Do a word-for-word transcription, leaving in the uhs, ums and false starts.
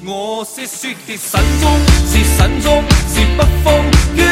我是说的慎重，是慎重，是北方。